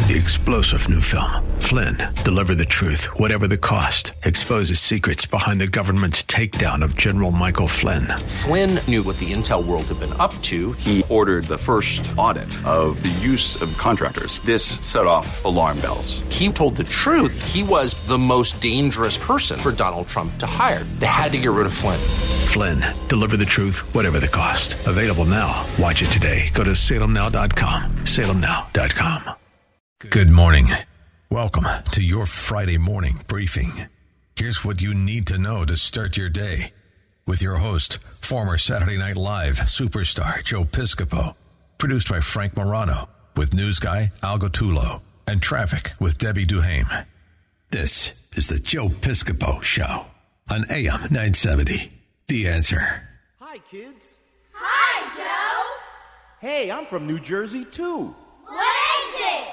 the explosive new film, Flynn, deliver the truth, whatever the cost, exposes secrets behind the government's takedown of General Michael Flynn. Flynn knew what the intel world had been up to. He ordered the first audit of the use of contractors. This set off alarm bells. He told the truth. He was the most dangerous person for Donald Trump to hire. They had to get rid of Flynn. Flynn, deliver the truth, whatever the cost. Available now. Watch it today. Go to salemnow.com. salemnow.com. Good morning. Welcome to your Friday morning briefing. Here's what you need to know to start your day with your host, former Saturday Night Live superstar Joe Piscopo. Produced by Frank Morano with news guy Al Gattullo and traffic with Debbie Duhame. This is the Joe Piscopo Show on AM 970. The Answer. Hi, kids. Hi, Joe. Hey, I'm from New Jersey, too. What is it?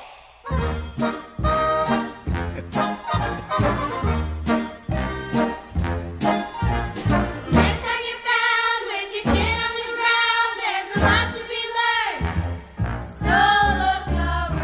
Next time you're found with your chin on the ground, there's a lot to be learned. So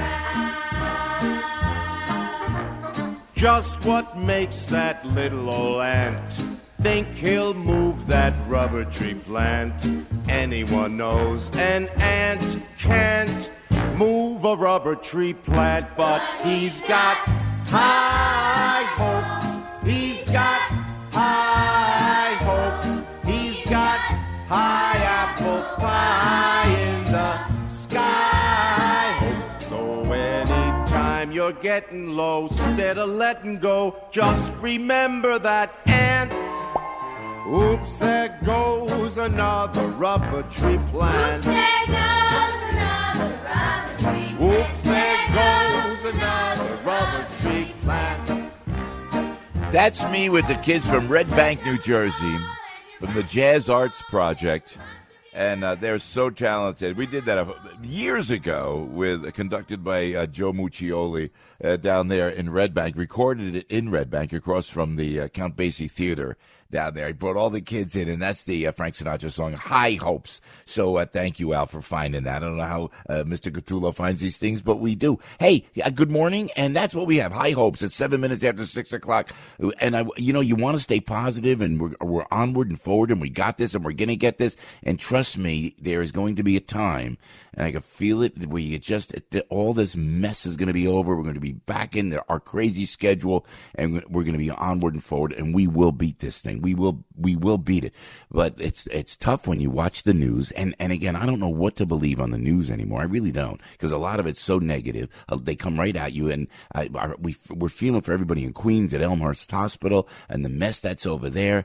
look around. Just what makes that little old ant think he'll move that rubber tree plant? Anyone knows an ant can't move a rubber tree plant, but he's got high hopes. He's got high hopes. He's got high apple pie in the sky. So anytime you're getting low, instead of letting go, just remember that ant. Oops, there goes another rubber tree plant. Oops, there goes another rubber tree plant. Oops, there goes another rubber tree plant. That's me with the kids from Red Bank, New Jersey, from the Jazz Arts Project. And they're so talented. We did that years ago, conducted by Joe Muccioli down there in Red Bank. Recorded it in Red Bank across from the Count Basie Theater down there. He brought all the kids in, and that's the Frank Sinatra song, High Hopes. So thank you, Al, for finding that. I don't know how Mr. Gattullo finds these things, but we do. Hey, good morning, and that's what we have, High Hopes. It's 7 minutes after 6 o'clock. And, you want to stay positive, and we're onward and forward, and we got this, and we're going to get this. And trust me, there is going to be a time, and I can feel it, where you all this mess is going to be over. We're going to be back in our crazy schedule, and we're going to be onward and forward, and we will beat this thing. We will beat it. But it's tough when you watch the news. And again, I don't know what to believe on the news anymore. I really don't, because a lot of it's so negative. They come right at you. And we're feeling for everybody in Queens at Elmhurst Hospital and the mess that's over there.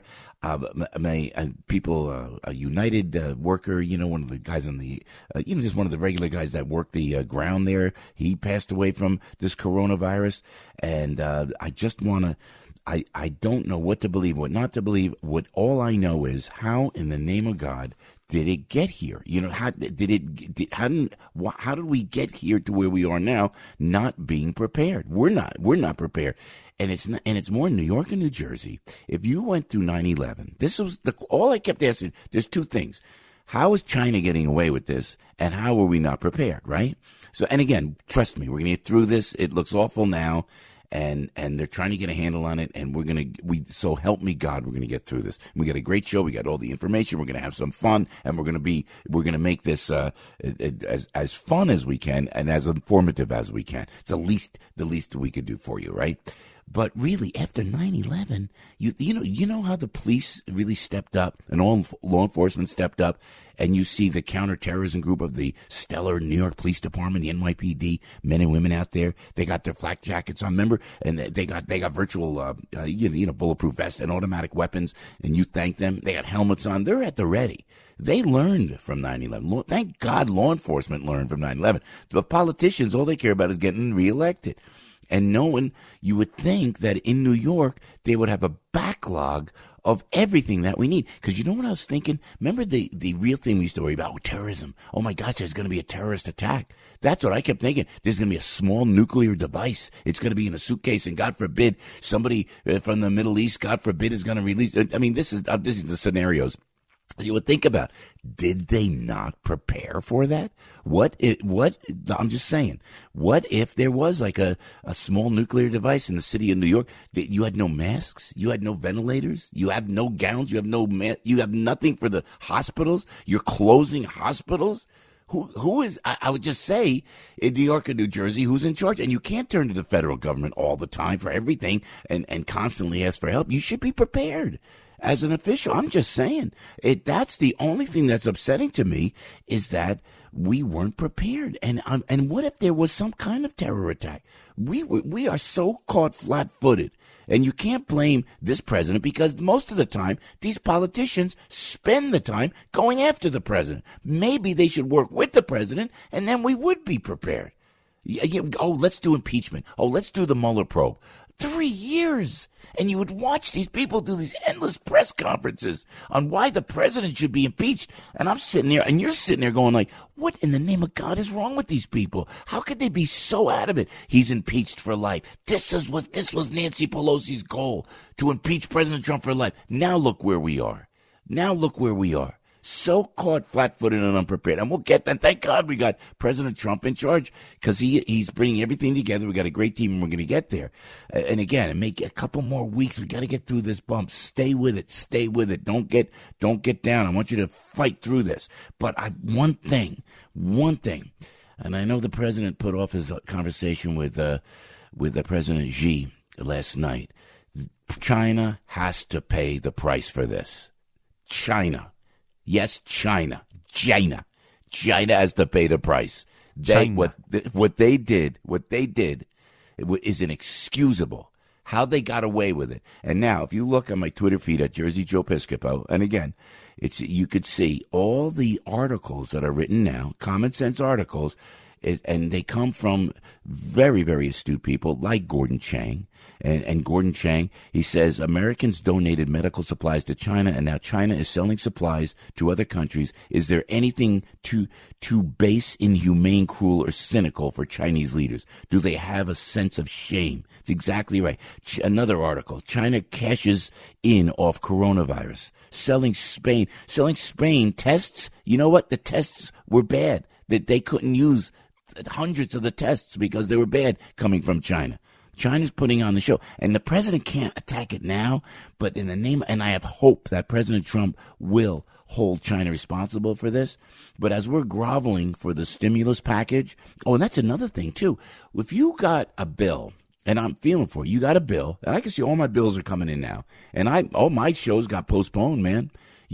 People, a United worker, one of the guys on the, just one of the regular guys that work the ground there, he passed away from this coronavirus. And I just want to, I don't know what to believe, what not to believe. All I know is, how in the name of God did it get here? How did we get here to where we are now, not being prepared? We're not prepared. And it's more in New York and New Jersey. If you went through 9/11, this was all I kept asking. There's two things. How is China getting away with this? And how are we not prepared? Right? So, and again, trust me, we're going to get through this. It looks awful now. And they're trying to get a handle on it, and so help me God, we're gonna get through this. We got a great show, we got all the information, we're gonna have some fun, and we're gonna make this as fun as we can and as informative as we can. It's the least we could do for you, right? But really, after 9/11, you know how the police really stepped up and all law enforcement stepped up, and you see the counterterrorism group of the stellar New York Police Department, the NYPD, men and women out there. They got their flak jackets on, remember? And they got virtual, bulletproof vests and automatic weapons. And you thank them. They got helmets on. They're at the ready. They learned from 9/11. Thank God, law enforcement learned from 9/11. The politicians, all they care about is getting reelected. And you would think that in New York, they would have a backlog of everything that we need. Because you know what I was thinking? Remember the real thing we used to worry about? Terrorism. Oh my gosh, there's going to be a terrorist attack. That's what I kept thinking. There's going to be a small nuclear device. It's going to be in a suitcase, and God forbid, somebody from the Middle East, God forbid, is going to release. I mean, this is the scenarios You would think about, did they not prepare for that? I'm just saying, what if there was like a small nuclear device in the city of New York? You had no masks, you had no ventilators, you have no gowns, you have nothing for the hospitals, you're closing hospitals. Who is, I would just say, in New York and New Jersey, who's in charge? And you can't turn to the federal government all the time for everything and constantly ask for help. You should be prepared. As an official, I'm just saying, that's the only thing that's upsetting to me is that we weren't prepared. And what if there was some kind of terror attack? We are so caught flat-footed. And you can't blame this president because most of the time, these politicians spend the time going after the president. Maybe they should work with the president, and then we would be prepared. Oh, let's do impeachment. Oh, let's do the Mueller probe. 3 years. And you would watch these people do these endless press conferences on why the president should be impeached. And I'm sitting there, and you're sitting there going like, what in the name of God is wrong with these people? How could they be so out of it? He's impeached for life. This was Nancy Pelosi's goal, to impeach President Trump for life. Now look where we are. So caught flat-footed and unprepared. And we'll get that. Thank God we got President Trump in charge because he's bringing everything together. We got a great team and we're going to get there. And again, make a couple more weeks. We got to get through this bump. Stay with it. Don't get down. I want you to fight through this. But one thing, and I know the president put off his conversation with the President Xi last night. China has to pay the price for this. China. Yes, China has to pay the price. What they did is inexcusable. How they got away with it. And now, if you look on my Twitter feed at Jersey Joe Piscopo, and again, you could see all the articles that are written now, common sense articles, and they come from very, very astute people like Gordon Chang. And Gordon Chang, he says, Americans donated medical supplies to China, and now China is selling supplies to other countries. Is there anything too base, inhumane, cruel, or cynical for Chinese leaders? Do they have a sense of shame? It's exactly right. Another article, China cashes in off coronavirus. Selling Spain tests. You know what? The tests were bad. That they couldn't use hundreds of the tests because they were bad coming from China. China's putting on the show, and the president can't attack it now, but in the name, and I have hope that President Trump will hold China responsible for this. But as we're groveling for the stimulus package, and that's another thing too. If you got a bill, and I'm feeling for you got a bill, and I can see all my bills are coming in now, and all my shows got postponed, man,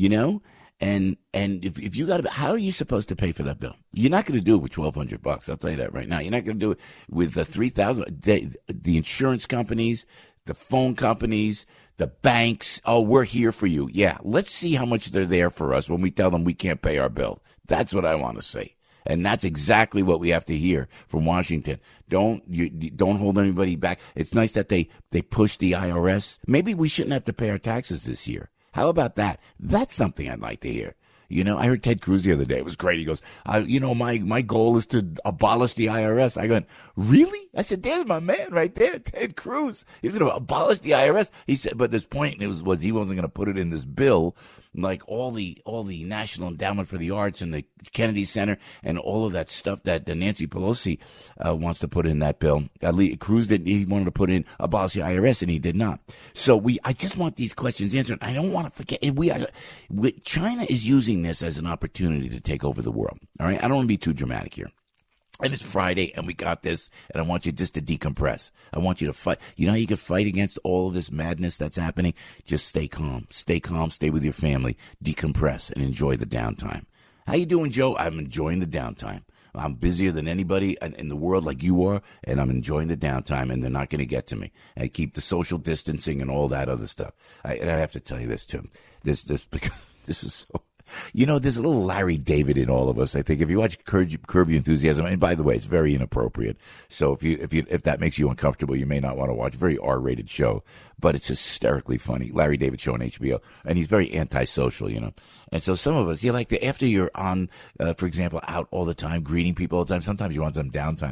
And if you got how are you supposed to pay for that bill? You're not going to do it with $1,200. I'll tell you that right now. You're not going to do it with the $3,000. The insurance companies, the phone companies, the banks. Oh, we're here for you. Yeah, let's see how much they're there for us when we tell them we can't pay our bill. That's what I want to say, and that's exactly what we have to hear from Washington. Don't hold anybody back. It's nice that they push the IRS. Maybe we shouldn't have to pay our taxes this year. How about that? That's something I'd like to hear. I heard Ted Cruz the other day. It was great. He goes, my goal is to abolish the IRS. I go, really? I said, there's my man right there, Ted Cruz. He's going to abolish the IRS. He said, but this point was he wasn't going to put it in this bill, like all the National Endowment for the Arts and the Kennedy Center and all of that stuff that Nancy Pelosi wants to put in that bill. Cruz didn't. He wanted to put in abolish the IRS, and he did not. So I just want these questions answered. I don't want to forget. China is using this as an opportunity to take over the world. All right, I don't want to be too dramatic here. And it's Friday, and we got this, and I want you just to decompress. I want you to fight. You know how you can fight against all of this madness that's happening? Just stay calm. Stay calm. Stay with your family. Decompress and enjoy the downtime. How you doing, Joe? I'm enjoying the downtime. I'm busier than anybody in the world like you are, and I'm enjoying the downtime, and they're not going to get to me. I keep the social distancing and all that other stuff. I have to tell you this, too. This is so... there's a little Larry David in all of us. I think if you watch Curb Your Enthusiasm, and by the way, it's very inappropriate. So if that makes you uncomfortable, you may not want to watch. Very R-rated show, but it's hysterically funny. Larry David show on HBO, and he's very antisocial, And so some of us, after you're on, for example, out all the time, greeting people all the time, sometimes you want some downtime.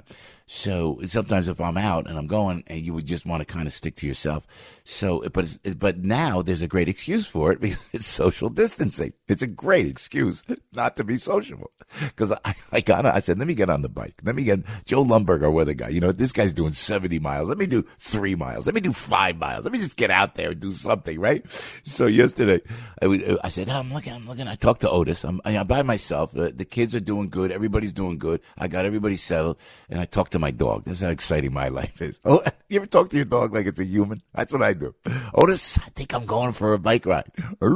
So sometimes if I'm out and I'm going, and you would just want to kind of stick to yourself. So, but now there's a great excuse for it because it's social distancing. It's a great excuse not to be sociable. Because I said, let me get on the bike. Let me get Joe Lumberger with a guy. You know, this guy's doing 70 miles. Let me do 3 miles. Let me do 5 miles. Let me just get out there and do something, right? So yesterday, I said, I'm looking. I talked to Otis. I'm by myself. The kids are doing good. Everybody's doing good. I got everybody settled. And I talked to my dog. That's how exciting my life is. Oh, you ever talk to your dog like it's a human? That's what I do. Otis, I think I'm going for a bike ride.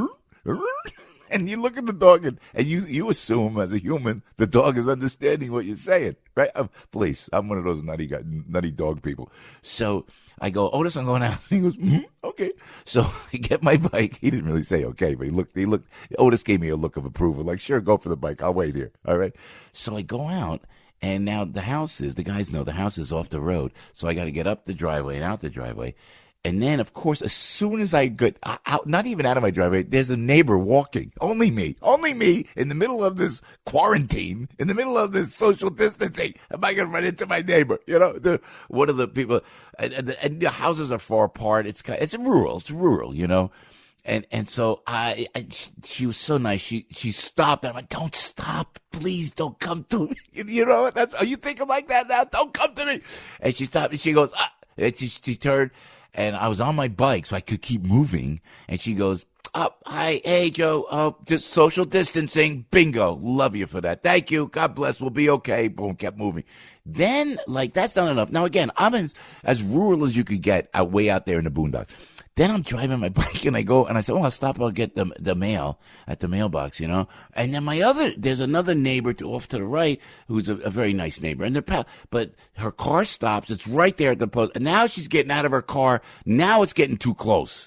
And you look at the dog and you assume as a human the dog is understanding what you're saying, right? Please, I'm one of those nutty dog people. So I go, Otis, I'm going out. He goes, okay. So I get my bike. He didn't really say okay, but he looked. Otis gave me a look of approval, like, sure, go for the bike. I'll wait here. All right. So I go out. And now the guys know the house is off the road. So I got to get up the driveway and out the driveway. And then, of course, as soon as I get out, not even out of my driveway, there's a neighbor walking. Only me in the middle of this quarantine, in the middle of this social distancing. Am I going to run into my neighbor? You know, one of the people, and the houses are far apart. It's rural, you know. And so she was so nice. She stopped and I'm like, don't stop. Please don't come to me. You know, are you thinking like that now? Don't come to me. And she stopped and she goes, and she turned and I was on my bike so I could keep moving. And she goes, hi, hey, Joe, just social distancing. Bingo. Love you for that. Thank you. God bless. We'll be okay. Boom, kept moving. Then, that's not enough. Now, again, I'm as rural as you could get way out there in the boondocks. Then I'm driving my bike and I go and I said, I'll stop. I'll get the mail at the mailbox, you know. And then there's another neighbor off to the right who's a very nice neighbor. And but her car stops. It's right there at the post. And now she's getting out of her car. Now it's getting too close.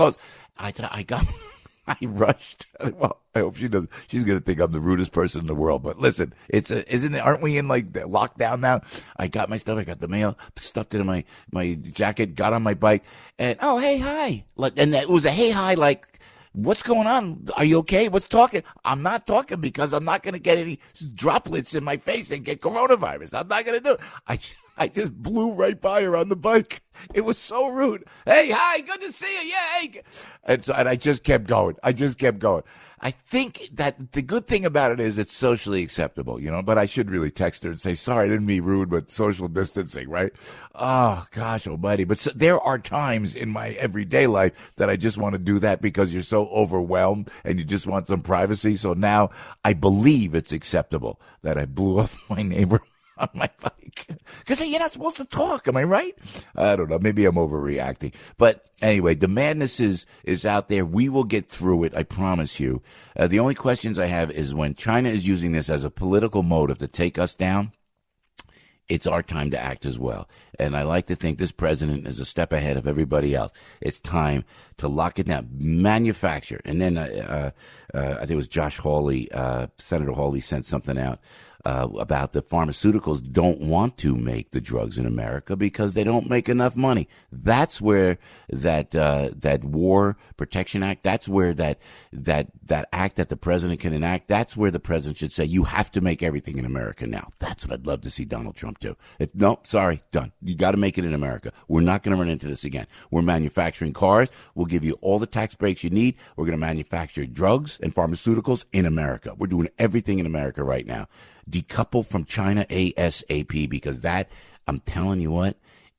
I rushed. Well, I hope she doesn't. She's going to think I'm the rudest person in the world. But listen, aren't we in like the lockdown now? I got my stuff. I got the mail, stuffed it in my jacket, got on my bike and, oh, hey, hi. And it was a hey, hi, like, what's going on? Are you okay? What's talking? I'm not talking because I'm not going to get any droplets in my face and get coronavirus. I'm not going to do it. I just blew right by her on the bike. It was so rude. Hey, hi, good to see you. Yeah, hey. And I just kept going. I think that the good thing about it is it's socially acceptable, you know, but I should really text her and say, sorry, I didn't mean rude, but social distancing, right? Oh, gosh almighty. But there are times in my everyday life that I just want to do that because you're so overwhelmed and you just want some privacy. So now I believe it's acceptable that I blew off my neighbor on my bike. Because you're not supposed to talk, am I right? I don't know. Maybe I'm overreacting. But anyway, the madness is out there. We will get through it, I promise you. The only questions I have is when China is using this as a political motive to take us down, it's our time to act as well. And I like to think this president is a step ahead of everybody else. It's time to lock it down, manufacture. And then I think it was Josh Hawley, Senator Hawley sent something out about the pharmaceuticals don't want to make the drugs in America because they don't make enough money. That's where that War Protection Act, that's where that act that the president can enact, that's where the president should say, you have to make everything in America now. That's what I'd love to see Donald Trump do. No, sorry, done. You got to make it in America. We're not going to run into this again. We're manufacturing cars. We'll give you all the tax breaks you need. We're going to manufacture drugs and pharmaceuticals in America. We're doing everything in America right now. Decouple from China ASAP, because that, I'm telling you what,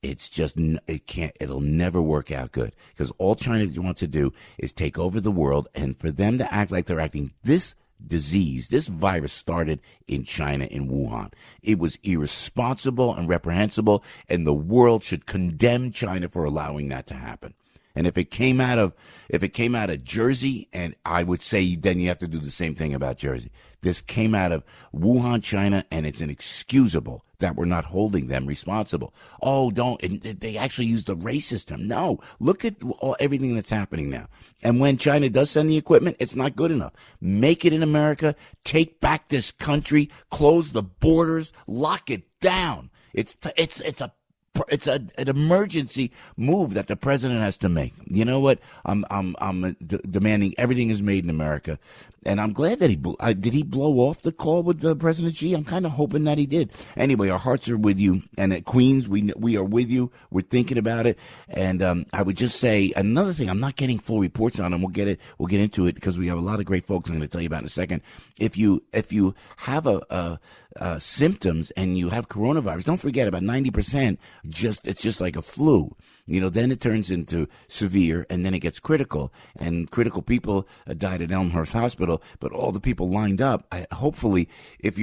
it'll never work out good, because all China wants to do is take over the world, and for them to act like they're acting, this disease, this virus started in China, in Wuhan. It was irresponsible and reprehensible, and the world should condemn China for allowing that to happen. And if it came out of Jersey, and I would say then you have to do the same thing about Jersey. This came out of Wuhan, China, and it's inexcusable that we're not holding them responsible. Oh, they actually use the racist term. No, look at everything that's happening now. And when China does send the equipment, it's not good enough. Make it in America, take back this country, close the borders, lock it down. It's a an emergency move that the president has to make. You know what? I'm demanding everything is made in America. And I'm glad that did he blow off the call with President Xi? I'm kind of hoping that he did. Anyway, our hearts are with you. And at Queens, we are with you. We're thinking about it. And I would just say another thing. I'm not getting full reports on, and we'll get into it because we have a lot of great folks I'm going to tell you about in a second. If you have symptoms and you have coronavirus, don't forget about 90% it's just like a flu. Then it turns into severe, and then it gets critical. And critical people died at Elmhurst Hospital, but all the people lined up. Hopefully, if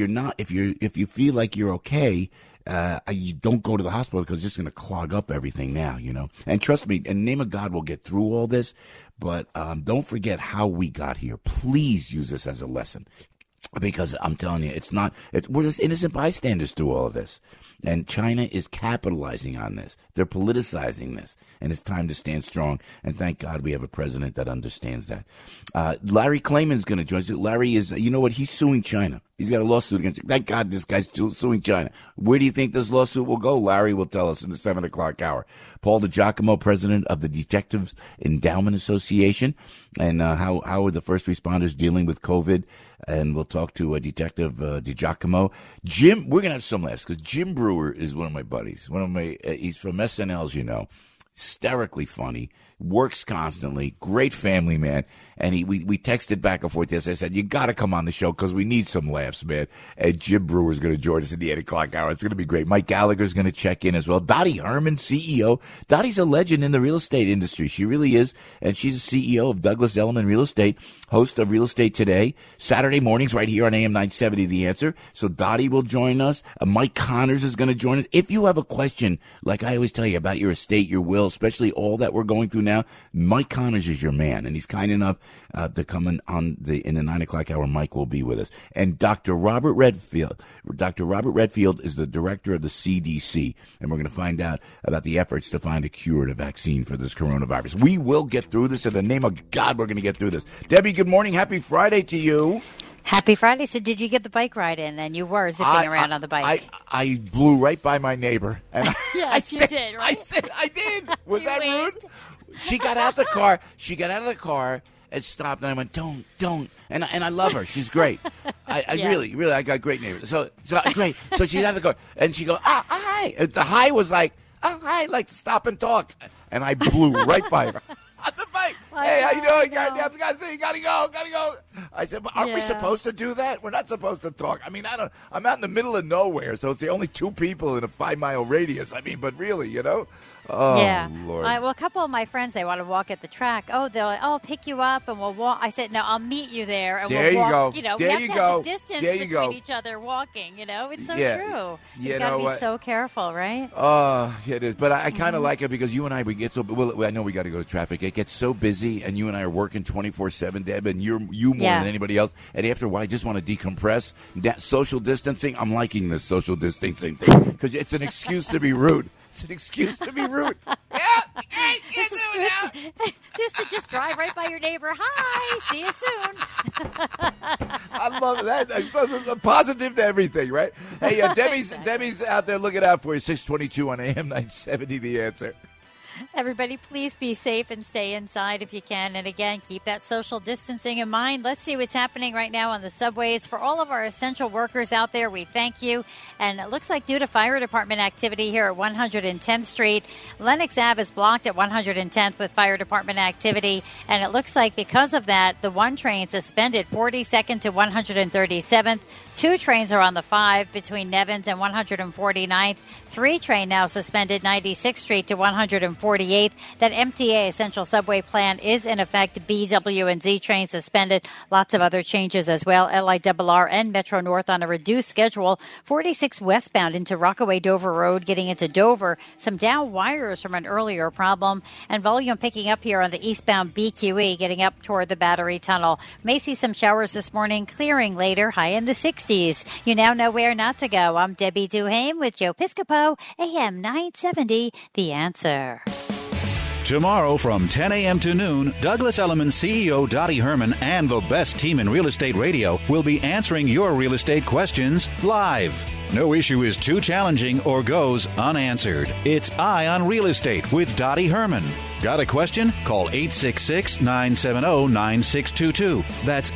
you feel like you're okay, you don't go to the hospital because it's just going to clog up everything now. And trust me, in the name of God, we'll get through all this. But don't forget how we got here. Please use this as a lesson. Because I'm telling you, we're just innocent bystanders to all of this. And China is capitalizing on this. They're politicizing this. And it's time to stand strong. And thank God we have a president that understands that. Larry Klayman is going to join us. Larry is, you know what? He's suing China. He's got a lawsuit against, thank God this guy's suing China. Where do you think this lawsuit will go? Larry will tell us in the 7 o'clock hour. Paul DiGiacomo, president of the Detectives Endowment Association, and how are the first responders dealing with COVID? And we'll talk to Detective DiGiacomo. Jim, we're going to have some laughs because Jim Brewer is one of my buddies. He's from SNL, as you know. Hysterically funny, works constantly, great family man. And we texted back and forth yesterday. I said, you got to come on the show because we need some laughs, man. And Jim Brewer is going to join us in the 8 o'clock hour. It's going to be great. Mike Gallagher is going to check in as well. Dottie Herman, CEO. Dottie's a legend in the real estate industry. She really is. And she's the CEO of Douglas Elliman Real Estate, host of Real Estate Today, Saturday mornings right here on AM 970, The Answer. So Dottie will join us. Mike Connors is going to join us. If you have a question, like I always tell you about your estate, your will, especially all that we're going through now, Mike Connors is your man. And he's kind enough to come in the 9 o'clock hour. Mike will be with us. And Dr. Robert Redfield. Dr. Robert Redfield is the director of the CDC. And we're going to find out about the efforts to find a cure and a vaccine for this coronavirus. We will get through this. In the name of God, we're going to get through this. Debbie, good morning. Happy Friday to you. Happy Friday. So did you get the bike ride in? And you were zipping around on the bike. I blew right by my neighbor. And yes, you did, right? I did. Was that rude? She got out of the car and stopped, and I went, don't. And I love her. She's great. I really, I got great neighbors. So great. So she's out of the car, and she goes, hi. The hi was like, hi, like stop and talk. And I blew right by her. On the bike. Hey, how you doing? You gotta go. I said, but aren't we supposed to do that? We're not supposed to talk. I mean, I'm out in the middle of nowhere, so it's the only 2 people in a 5-mile radius. I mean, but really, Oh, yeah. Lord. Well, a couple of my friends, they want to walk at the track. They'll pick you up and we'll walk. I said, no, I'll meet you there. And there we'll walk. You go. We there have you to go. have the distance there you between go. each other walking, It's so true. You got to be so careful, right? It is. But I kind of like it because you and I, we get so, I know we got to go to traffic. It gets so busy and you and I are working 24/7, Deb, and you more than anybody else. And after a while, I just want to decompress. That social distancing, I'm liking this social distancing thing because it's an excuse to be rude. It's an excuse to be rude. Just drive right by your neighbor. Hi, see you soon. I love that. It's a positive to everything, right? Hey, Debbie's out there looking out for you. 622 on AM 970, The Answer. Everybody, please be safe and stay inside if you can. And again, keep that social distancing in mind. Let's see what's happening right now on the subways. For all of our essential workers out there, we thank you. And it looks like due to fire department activity here at 110th Street, Lenox Ave is blocked at 110th with fire department activity. And it looks like because of that, the 1 train suspended 42nd to 137th. 2 trains are on the 5 between Nevins and 149th. 3 train now suspended 96th Street to 148th. That MTA Essential Subway Plan is in effect. B, W, and Z trains suspended. Lots of other changes as well. LIRR and Metro North on a reduced schedule. 46 westbound into Rockaway Dover Road, getting into Dover. Some down wires from an earlier problem. And volume picking up here on the eastbound BQE, getting up toward the Battery Tunnel. May see some showers this morning, clearing later, high in the 60s. You now know where not to go. I'm Debbie Duhame with Joe Piscopo, AM 970, The Answer. Tomorrow from 10 a.m. to noon, Douglas Elliman CEO Dottie Herman and the best team in real estate radio will be answering your real estate questions live. No issue is too challenging or goes unanswered. It's Eye on Real Estate with Dottie Herman. Got a question? Call 866-970-9622. That's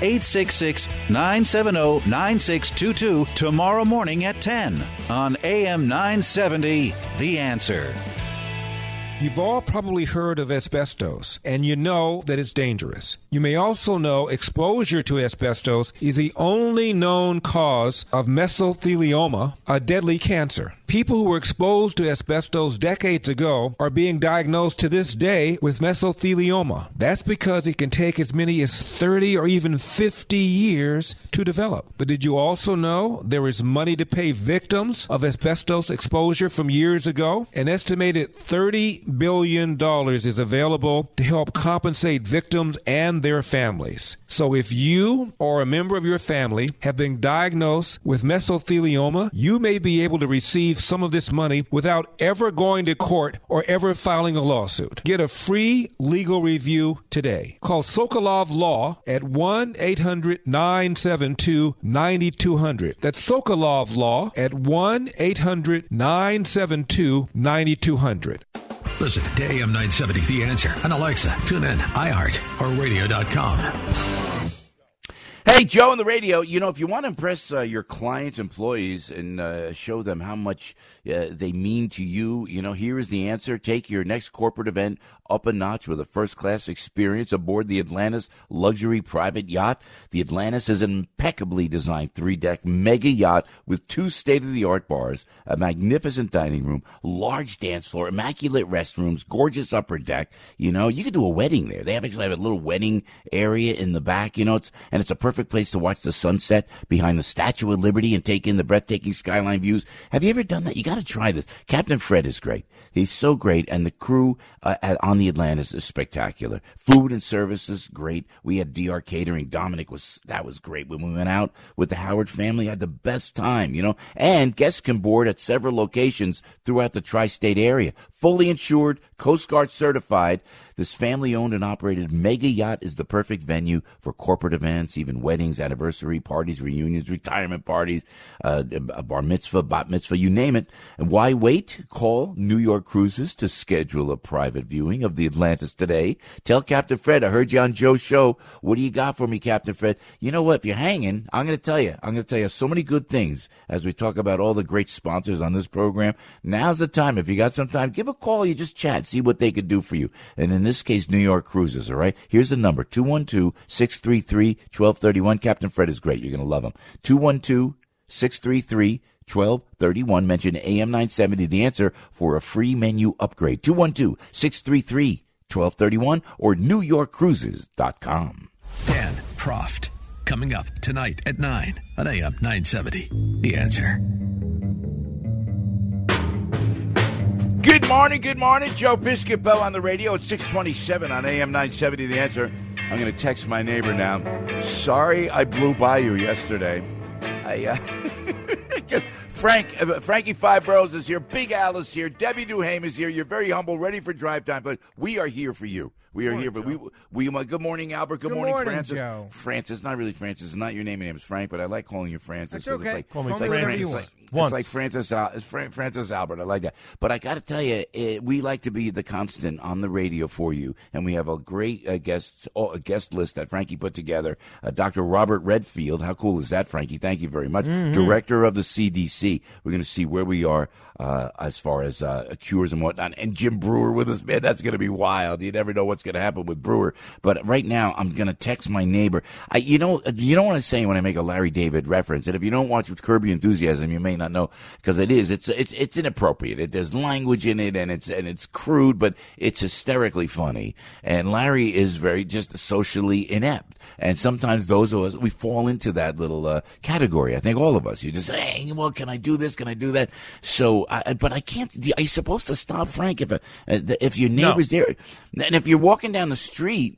866-970-9622 tomorrow morning at 10 on AM 970, The Answer. You've all probably heard of asbestos, and you know that it's dangerous. You may also know exposure to asbestos is the only known cause of mesothelioma, a deadly cancer. People who were exposed to asbestos decades ago are being diagnosed to this day with mesothelioma. That's because it can take as many as 30 or even 50 years to develop. But did you also know there is money to pay victims of asbestos exposure from years ago? An estimated $30 billion is available to help compensate victims and their families. So if you or a member of your family have been diagnosed with mesothelioma, you may be able to receive some of this money without ever going to court or ever filing a lawsuit. Get a free legal review today. Call Sokolov Law at 1-800-972-9200. That's Sokolov Law at 1-800-972-9200. Listen to AM 970 The Answer on Alexa, TuneIn, iHeart, or radio.com. Hey, Joe on the radio. You know, if you want to impress your clients, employees, and show them how much they mean to you, you know, here is the answer. Take your next corporate event up a notch with a first-class experience aboard the Atlantis luxury private yacht. The Atlantis is an impeccably designed 3-deck mega yacht with 2 state-of-the-art bars, a magnificent dining room, large dance floor, immaculate restrooms, gorgeous upper deck. You know, you could do a wedding there. They actually have a little wedding area in the back, you know, it's a perfect place to watch the sunset behind the Statue of Liberty and take in the breathtaking skyline views. Have you ever done that? You got to try this. Captain Fred is great. He's so great, and the crew on the Atlantis is spectacular. Food and services, great. We had DR Catering. Dominic was great. When we went out with the Howard family, I had the best time, you know. And guests can board at several locations throughout the tri-state area. Fully insured, Coast Guard certified. This family-owned and operated mega yacht is the perfect venue for corporate events, even weddings, anniversary parties, reunions, retirement parties, a bar mitzvah, bat mitzvah, you name it. And why wait? Call New York Cruises to schedule a private viewing of the Atlantis today. Tell Captain Fred, I heard you on Joe's show. What do you got for me, Captain Fred? You know what? If you're hanging, I'm going to tell you so many good things as we talk about all the great sponsors on this program. Now's the time. If you got some time, give a call. You just chat, see what they could do for you. And in this case, New York Cruises, all right? Here's the number, 212-633-1231. Captain Fred is great. You're going to love him. 212-633-1231. Mention AM 970, The Answer, for a free menu upgrade. 212-633-1231 or NewYorkCruises.com. Dan Proft, coming up tonight at 9 on AM 970, The Answer. Good morning. Joe Piscopo on the radio at 627 on AM 970, The Answer. I'm going to text my neighbor now. Sorry I blew by you yesterday. Frankie Five Boroughs is here. Big Al is here. Debbie Duhame is here. You're very humble, ready for drive time, but we are here for you. We are here for we. Good morning, Albert. Good morning, Francis. Joe. Francis, not really Francis. It's not your name. Your name is Frank, but I like calling you Francis. That's okay. Call me whatever you want. It's like Francis Albert. I like that. But I got to tell you, we like to be the constant on the radio for you, and we have a great guest list that Frankie put together. Dr. Robert Redfield. How cool is that, Frankie? Thank you very much. Mm-hmm. Director of the CDC. We're going to see where we are as far as cures and whatnot. And Jim Brewer with us. Man, that's going to be wild. You never know what's going to happen with Brewer. But right now, I'm going to text my neighbor. You know what I'm saying when I make a Larry David reference. And if you don't watch Curb Your Enthusiasm, you may not know, because it's inappropriate. There's language in it, and it's crude, but it's hysterically funny. And Larry is very just socially inept. And sometimes those of us, we fall into that little category. I think all of us. You just say, hey, well, can I do this? Can I do that? So, but I can't. Are you supposed to stop, Frank, if your neighbor's there? And if you're walking down the street,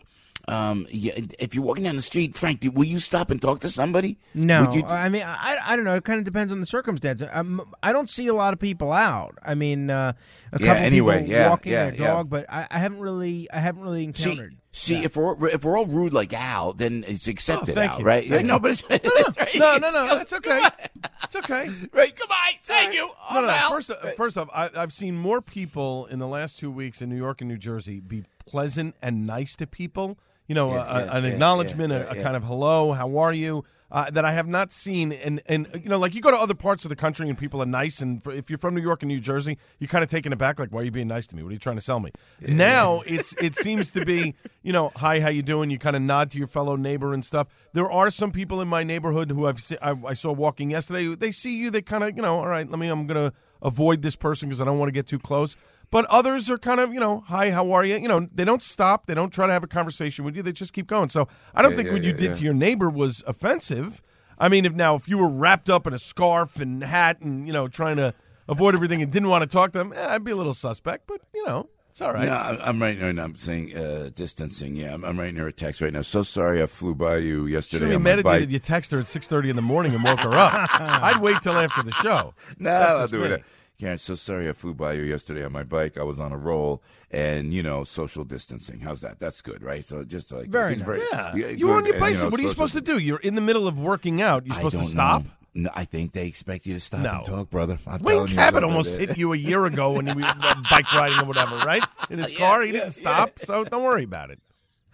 if you're walking down the street, Frank, will you stop and talk to somebody? No, Would you- I mean, I don't know. It kind of depends on the circumstance. I don't see a lot of people out. I mean, a couple people walking their dog, but I haven't really encountered. See, if we're all rude like Al, then it's accepted, thank Al, you. right? Thank No, you. but it's, No, that's okay. It's okay. Right, goodbye. Thank you. No. Al. First off, I've seen more people in the last 2 weeks in New York and New Jersey be pleasant and nice to people. You know, an acknowledgement, a kind of hello, how are you, that I have not seen. And you know, like you go to other parts of the country and people are nice. And if you're from New York and New Jersey, you're kind of taken aback, like, why are you being nice to me? What are you trying to sell me? Now it seems to be, you know, hi, how you doing? You kind of nod to your fellow neighbor and stuff. There are some people in my neighborhood who I saw walking yesterday. They see you, they kind of, you know, all right, I'm going to avoid this person because I don't want to get too close. But others are kind of, you know, hi, how are you? You know, they don't stop. They don't try to have a conversation with you. They just keep going. So I don't think what you did to your neighbor was offensive. I mean, if you were wrapped up in a scarf and hat and, you know, trying to avoid everything and didn't want to talk to them, I'd be a little suspect. But, you know, it's all right. No, I'm right now. I'm saying distancing. Yeah, I'm writing her a text right now. So sorry I flew by you yesterday on my bike. You text her at 6:30 in the morning and woke her up. I'd wait till after the show. No, I'll do it. Karen, so sorry I flew by you yesterday on my bike. I was on a roll, and, you know, social distancing. How's that? That's good, right? So just like... Very nice. You were on your bicycle. What are you supposed to do? You're in the middle of working out. You're supposed to stop? No, I think they expect you to stop and talk, brother. Wayne Cabot almost hit you a year ago when he was bike riding or whatever, right? In his car, he didn't stop, so don't worry about it.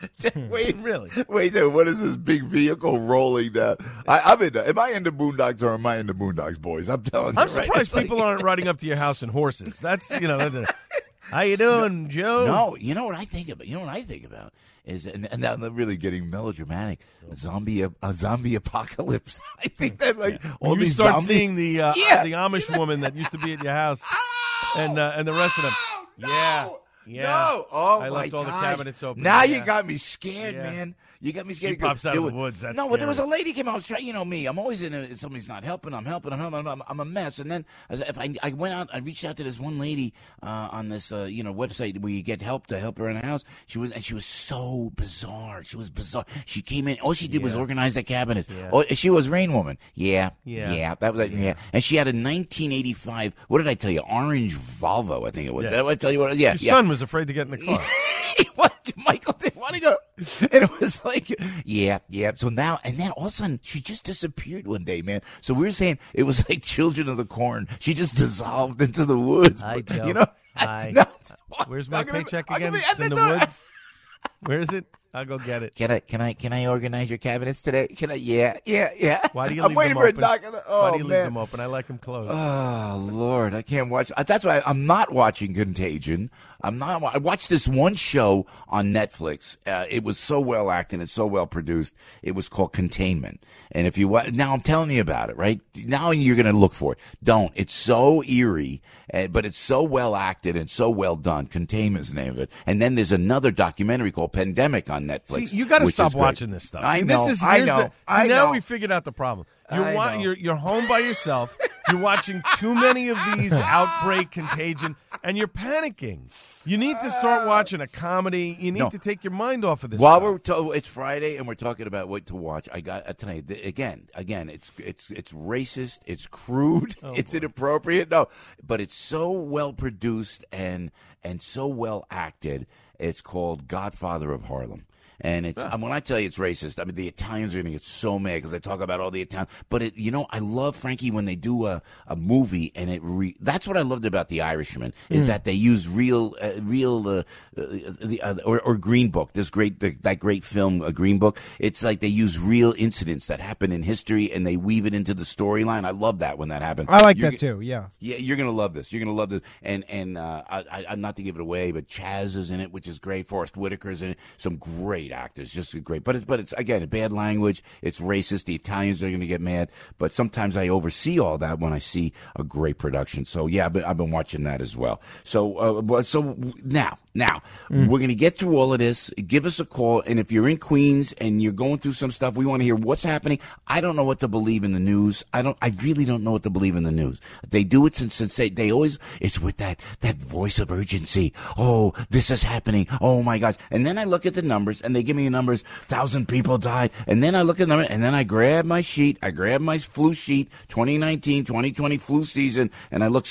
Wait, really? Wait, what is this big vehicle rolling down? Am I in the Boondocks or am I in the Boondocks, boys? I'm telling you. I'm surprised people aren't riding up to your house in horses. That's, you know, how you doing, Joe? No, you know what I think about? Is, and now they're really getting melodramatic. Zombie apocalypse. I think that all you these start zombies, seeing the Amish woman that used to be at your house, and the rest of them. Yeah. No. Oh, I left all the cabinets open. Now you got me scared, man. You got me scared. She pops out of the woods. That's no, scary. but there was a lady came out. You know me. I'm always in. Somebody's not helping. I'm helping. I'm a mess. And then if I went out, I reached out to this one lady on this website where you get help to help her in the house. She was so bizarre. She was bizarre. She came in. All she did was organize the cabinets. Yeah. Oh, she was Rain Woman. Yeah. That was yeah. And she had a 1985. What did I tell you? Orange Volvo. I think it was. Did I tell you what? Yeah. Your son was afraid to get in the car. What? Michael didn't want to go. And it was like, yeah. So now, and then all of a sudden, she just disappeared one day, man. So we were saying it was like Children of the Corn. She just dissolved into the woods. You know? Where's my paycheck again? It's in the woods. Where is it? I'll go get it. Can I organize your cabinets today? Can I? Yeah. Why do you I'm leave waiting them for open? a knock on the. Oh, Why do you man. leave them open? I like them closed. Oh Lord, I can't watch. That's why I'm not watching Contagion. I watched this one show on Netflix. It was so well acted and so well produced. It was called Containment. And if you now I'm telling you about it, right? Now you're going to look for it. Don't. It's so eerie, but it's so well acted and so well done. Containment is the name of it. And then there's another documentary called Pandemic on Netflix. See, you got to which stop is great. watching this stuff. I See, know. Now we figured out the problem. You're home by yourself. You're watching too many of these outbreak, contagion, and you're panicking. You need to start watching a comedy. You need to take your mind off of this. While it's Friday and we're talking about what to watch, I tell you again, it's racist, it's crude, it's inappropriate. No, but it's so well produced and so well acted. It's called Godfather of Harlem. And it's when I tell you it's racist, I mean, the Italians are going to get so mad because they talk about all the Italians. But, I love, Frankie, when they do a movie, and that's what I loved about The Irishman, is that they use real or Green Book, that great film, Green Book. It's like they use real incidents that happen in history, and they weave it into the storyline. I love that when that happens. I like that, too, yeah. Yeah, you're going to love this. You're going to love this. And I'm not to give it away, but Chaz is in it, which is great. Forrest Whitaker's in it. Some great actors, just great. But it's again, bad language. It's racist. The Italians are going to get mad. But sometimes I oversee all that when I see a great production. So yeah, I've been watching that as well. So now Now, we're going to get through all of this. Give us a call. And if you're in Queens and you're going through some stuff, we want to hear what's happening. I don't know what to believe in the news. I really don't know what to believe in the news. They do it since they always, it's with that voice of urgency. Oh, this is happening. Oh my gosh. And then I look at the numbers and they give me the numbers. 1,000 people died. And then I look at the numbers and then I grab my sheet. I grab my flu sheet, 2019, 2020 flu season. And I look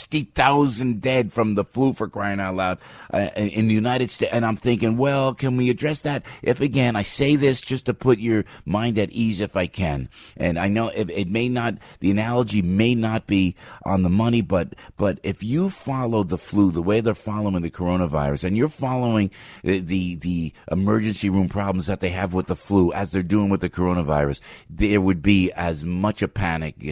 60,000 dead from the flu, for crying out loud. In the United States, and I'm thinking, well, can we address that? If again, I say this just to put your mind at ease if I can. And I know it may not, the analogy may not be on the money, but if you follow the flu the way they're following the coronavirus, and you're following the emergency room problems that they have with the flu as they're doing with the coronavirus, there would be as much a panic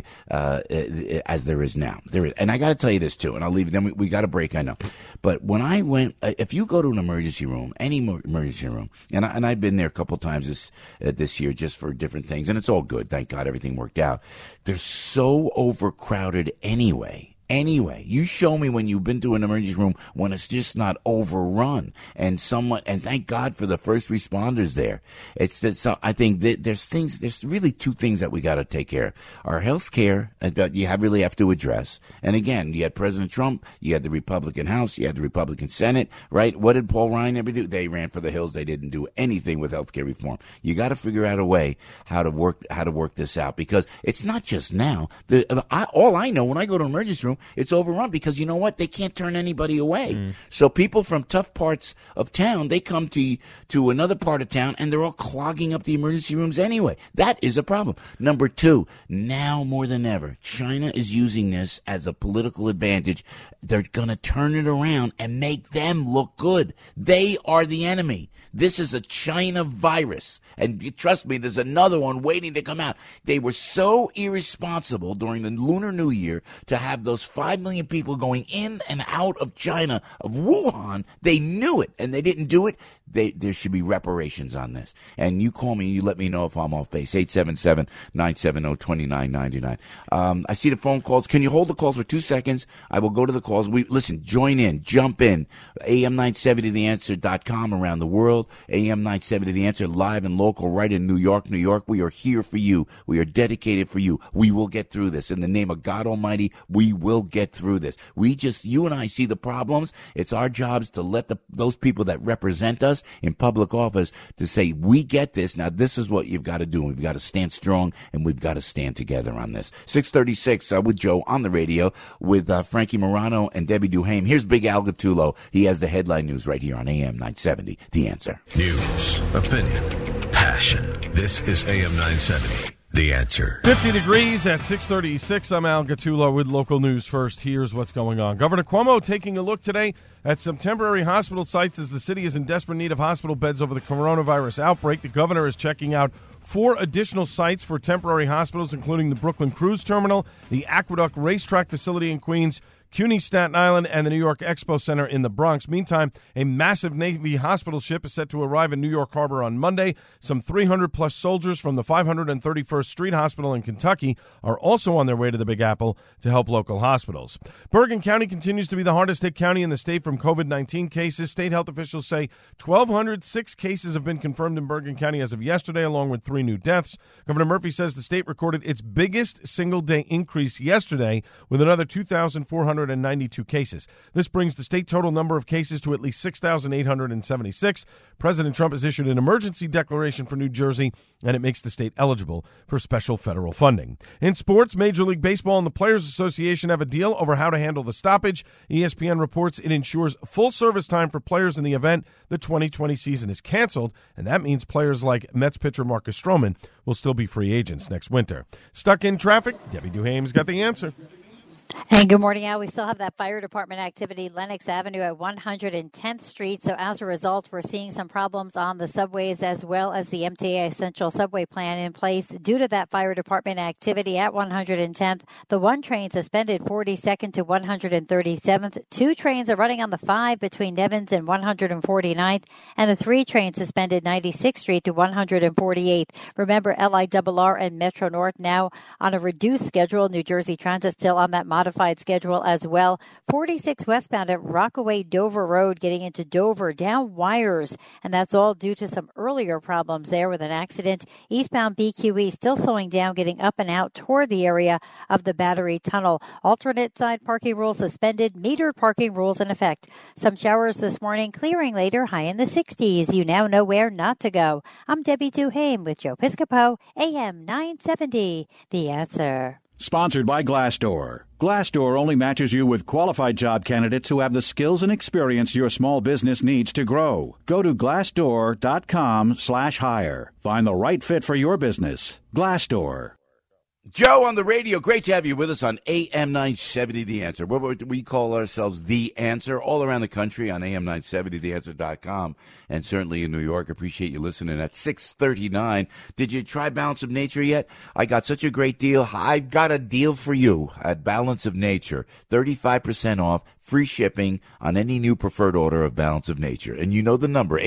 as there is now. There is, and I got to tell you this too, and I'll leave it. Then we got a break, I know. But when I went, if you go to an emergency room, any emergency room, and I've been there a couple times this year just for different things, and it's all good. Thank God everything worked out. They're so overcrowded anyway. Anyway, you show me when you've been to an emergency room when it's just not overrun, and thank God for the first responders there. So I think that there's really two things that we got to take care of. Our health care that you really have to address. And again, you had President Trump, you had the Republican House, you had the Republican Senate, right? What did Paul Ryan ever do? They ran for the hills. They didn't do anything with health care reform. You got to figure out a way how to work this out, because it's not just now. All I know when I go to an emergency room, it's overrun, because you know what? They can't turn anybody away. So people from tough parts of town, they come to another part of town, and they're all clogging up the emergency rooms anyway. That is a problem. Number two, now more than ever, China is using this as a political advantage. They're going to turn it around and make them look good. They are the enemy. This is a China virus. And trust me, there's another one waiting to come out. They were so irresponsible during the Lunar New Year to have those 5 million people going in and out of China, of Wuhan. They knew it, and they didn't do it. There should be reparations on this. And you call me and you let me know if I'm off base. 877-970-2999. I see the phone calls. Can you hold the calls for 2 seconds? I will go to the calls. Listen, join in, jump in. AM970theanswer.com around the world. AM970 The Answer live and local right in New York. New York, we are here for you. We are dedicated for you. We will get through this. In the name of God Almighty, we will get through this. You and I see the problems. It's our jobs to let those people that represent us in public office to say, we get this. Now, this is what you've got to do. We've got to stand strong, and we've got to stand together on this. 636 with Joe on the radio with Frankie Morano and Debbie Duhame. Here's Big Al Gattulo. He has the headline news right here on AM 970. The Answer. News, opinion, passion. This is AM 970. The Answer. 50 degrees at 6:36. I'm Al Gattulo with local news first. Here's what's going on. Governor Cuomo taking a look today at some temporary hospital sites as the city is in desperate need of hospital beds over the coronavirus outbreak. The governor is checking out 4 additional sites for temporary hospitals, including the Brooklyn Cruise Terminal, the Aqueduct Racetrack Facility in Queens, CUNY Staten Island, and the New York Expo Center in the Bronx. Meantime, a massive Navy hospital ship is set to arrive in New York Harbor on Monday. Some 300-plus soldiers from the 531st Street Hospital in Kentucky are also on their way to the Big Apple to help local hospitals. Bergen County continues to be the hardest-hit county in the state from COVID-19 cases. State health officials say 1,206 cases have been confirmed in Bergen County as of yesterday, along with 3 new deaths. Governor Murphy says the state recorded its biggest single-day increase yesterday with another 2,492 cases. This brings the state total number of cases to at least 6,876. President Trump has issued an emergency declaration for New Jersey, and it makes the state eligible for special federal funding. In sports, Major League Baseball and the Players Association have a deal over how to handle the stoppage. ESPN reports it ensures full service time for players in the event the 2020 season is canceled, and that means players like Mets pitcher Marcus Stroman will still be free agents next winter. Stuck in traffic? Debbie Duhame's got the answer. And good morning, Al. We still have that fire department activity, Lenox Avenue at 110th Street. So as a result, we're seeing some problems on the subways as well as the MTA Essential Subway Plan in place due to that fire department activity at 110th. The 1 train suspended 42nd to 137th. 2 trains are running on the 5 between Nevins and 149th. And the 3 trains suspended 96th Street to 148th. Remember, LIRR and Metro North now on a reduced schedule. New Jersey Transit still on that modified schedule as well. 46 westbound at Rockaway Dover Road getting into Dover, down wires, and that's all due to some earlier problems there with an accident. Eastbound BQE still slowing down, getting up and out toward the area of the Battery Tunnel. Alternate side parking rules suspended, metered parking rules in effect. Some showers this morning, clearing later, high in the 60s. You now know where not to go. I'm Debbie Duhame with Joe Piscopo, AM 970, The Answer. Sponsored by Glassdoor. Glassdoor only matches you with qualified job candidates who have the skills and experience your small business needs to grow. Go to glassdoor.com/hire. Find the right fit for your business. Glassdoor. Joe on the radio. Great to have you with us on AM 970, The Answer. We call ourselves The Answer all around the country on AM970TheAnswer.com, and certainly in New York. Appreciate you listening at 6:39. Did you try Balance of Nature yet? I got such a great deal. I've got a deal for you at Balance of Nature. 35% off, free shipping on any new preferred order of Balance of Nature. And you know the number,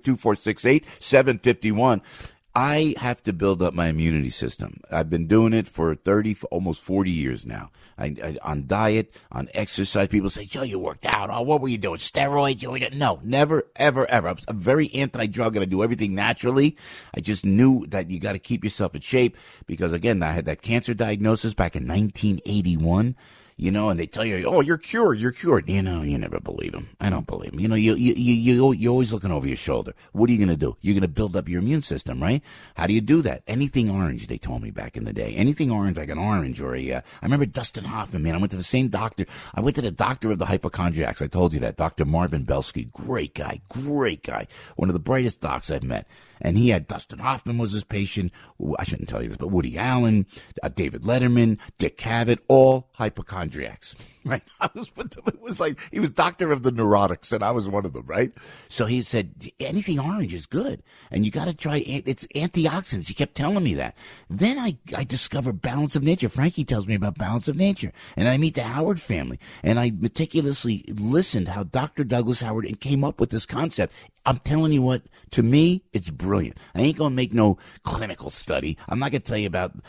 800-2468-751. I have to build up my immunity system. I've been doing it for almost 40 years now. On diet, on exercise. People say, Joe, you worked out. Oh, what were you doing? Steroids? No, never, ever, ever. I'm very anti-drug and I do everything naturally. I just knew that you got to keep yourself in shape because, again, I had that cancer diagnosis back in 1981. You know, and they tell you, oh, you're cured. You know, you never believe them. I don't believe them. You know, you're always looking over your shoulder. What are you going to do? You're going to build up your immune system, right? How do you do that? Anything orange, they told me back in the day. Anything orange, like an orange or I remember Dustin Hoffman, man. I went to the same doctor. I went to the doctor of the hypochondriacs. I told you that. Dr. Marvin Belsky. Great guy. One of the brightest docs I've met. And he had Dustin Hoffman was his patient. I shouldn't tell you this, but Woody Allen, David Letterman, Dick Cavett, all hypochondriacs, right? I was with them. It was like he was doctor of the neurotics, and I was one of them, right? So he said, anything orange is good, and you got to try it's antioxidants. He kept telling me that. Then I discovered Balance of Nature. Frankie tells me about Balance of Nature, and I meet the Howard family, and I meticulously listened how Dr. Douglas Howard came up with this concept. I'm telling you what, to me, it's brilliant. I ain't going to make no clinical study. I'm not going to tell you about,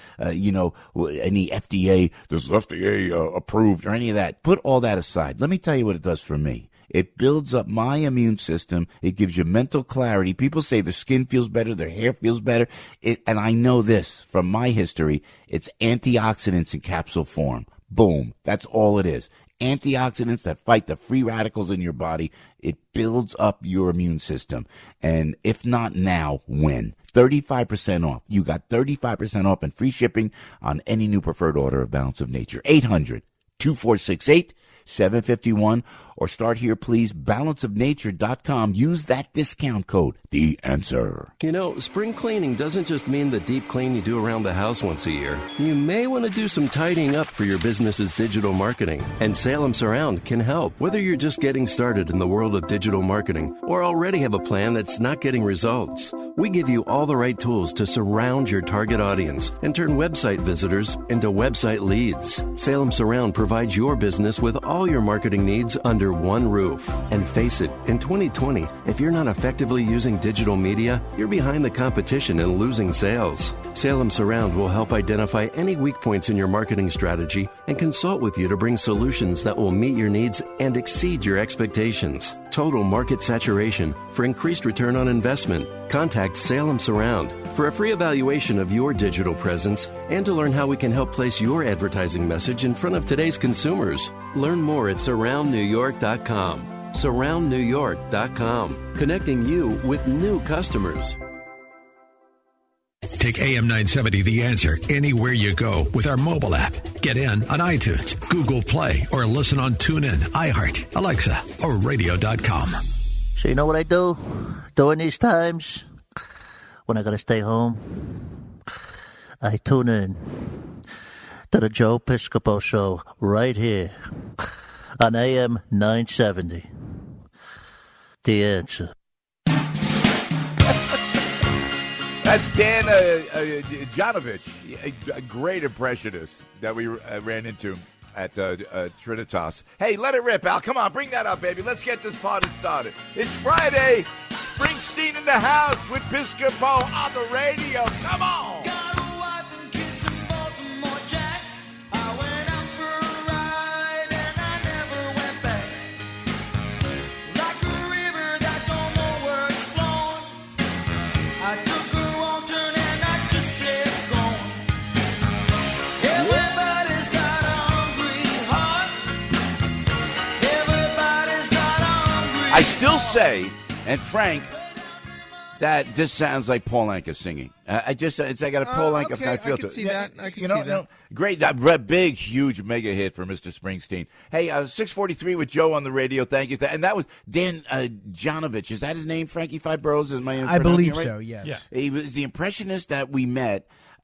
any FDA, this is FDA approved or any of that. Put all that aside. Let me tell you what it does for me. It builds up my immune system. It gives you mental clarity. People say their skin feels better, their hair feels better. And I know this from my history. It's antioxidants in capsule form. Boom. That's all it is. Antioxidants that fight the free radicals in your body. It builds up your immune system. And if not now, when? 35% off. You got 35% off and free shipping on any new preferred order of Balance of Nature. 800-2468-751 or start here, please. Balanceofnature.com. Use that discount code, The Answer. You know, spring cleaning doesn't just mean the deep clean you do around the house once a year. You may want to do some tidying up for your business's digital marketing, and Salem Surround can help. Whether you're just getting started in the world of digital marketing or already have a plan that's not getting results, we give you all the right tools to surround your target audience and turn website visitors into website leads. Salem Surround provides your business with all your marketing needs under one roof. And face it, in 2020, if you're not effectively using digital media, you're behind the competition and losing sales. Salem Surround will help identify any weak points in your marketing strategy and consult with you to bring solutions that will meet your needs and exceed your expectations. Total market saturation for increased return on investment. Contact Salem Surround for a free evaluation of your digital presence and to learn how we can help place your advertising message in front of today's consumers. Learn more at surroundnewyork.com. Surroundnewyork.com, connecting you with new customers. Take AM 970 The Answer anywhere you go with our mobile app. Get in on iTunes, Google Play, or listen on TuneIn, iHeart, Alexa, or radio.com. So you know what I do during these times when I got to stay home? I tune in to the Joe Piscopo Show right here on AM 970. The Answer. That's Dan Janovich, a great impressionist that we ran into at Trinitas. Hey, let it rip, Al. Come on, bring that up, baby. Let's get this party started. It's Friday. Springsteen in the house with Piscopo on the radio. Come on. Got a wife and kids in Baltimore, Jack. I went out for a ride. I still say, and Frank, that this sounds like Paul Anka singing. I got a Paul Anka kind of feel to it. I can see that. Great, big, huge mega hit for Mr. Springsteen. Hey, 6:43 with Joe on the radio. Thank you. And that was Dan Janovich. Is that his name? Frankie Five Boroughs? I believe so. Yes. Yeah. He was the impressionist that we met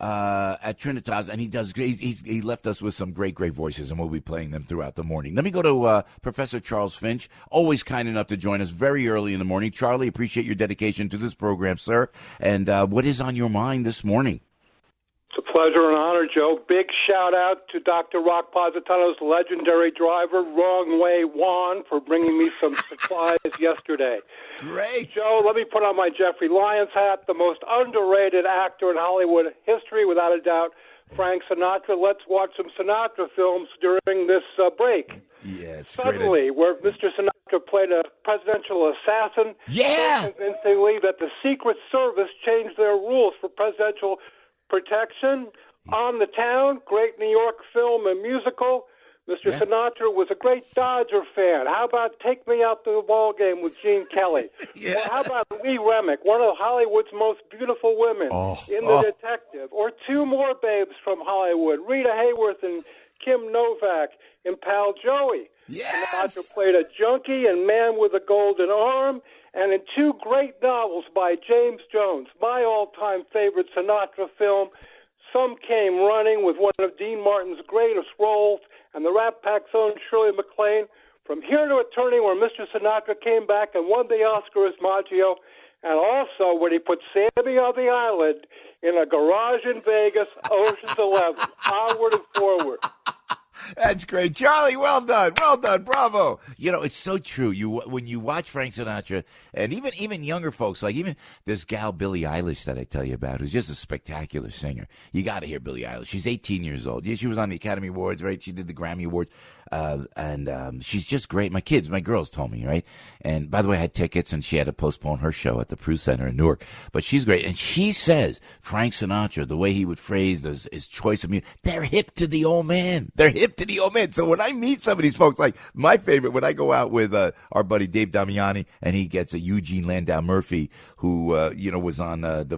at Trinitas, and he left us with some great voices, and we'll be playing them throughout the morning. Let me go to Professor Charles Finch, always kind enough to join us very early in the morning. Charlie, appreciate your dedication to this program, sir. And what is on your mind this morning? It's a pleasure and honor, Joe. Big shout-out to Dr. Rock Posit‌ano's legendary driver, Wrong Way Juan, for bringing me some supplies yesterday. Great. Joe, let me put on my Jeffrey Lyons hat, the most underrated actor in Hollywood history, without a doubt, Frank Sinatra. Let's watch some Sinatra films during this break. Yeah, it's Suddenly, where Mr. Sinatra played a presidential assassin, yeah, convincingly that the Secret Service changed their rules for presidential protection. On the Town, great New York film and musical. Mr. Sinatra was a great Dodger fan. How about Take Me Out to the Ball Game with Gene Kelly? Yeah. Or how about Lee Remick, one of Hollywood's most beautiful women in The Detective? Or two more babes from Hollywood, Rita Hayworth and Kim Novak in Pal Joey. Yes. Sinatra played a junkie in Man with a Golden Arm, and in two great novels by James Jones, my all-time favorite Sinatra film, Some Came Running, with one of Dean Martin's greatest roles, and the Rat Pack's own Shirley MacLaine, From Here to Eternity, where Mr. Sinatra came back and won the Oscar as Maggio, and also when he put Sammy on the Island in a garage in Vegas, Ocean's 11, onward and forward. That's great. Charlie, well done, bravo. You know, it's so true. When you watch Frank Sinatra, and even younger folks, like even this gal Billie Eilish that I tell you about, who's just a spectacular singer. You got to hear Billie Eilish. She's 18 years old. Yeah, she was on the Academy Awards, right? She did the Grammy Awards, and she's just great. My girls told me, right? And by the way, I had tickets, and she had to postpone her show at the Prue Center in Newark. But she's great, and she says Frank Sinatra, the way he would phrase his choice of music, they're hip to the old man. They're hip to the old man. So when I meet some of these folks, like my favorite, when I go out with our buddy Dave Damiani, and he gets a Eugene Landau Murphy, who was on the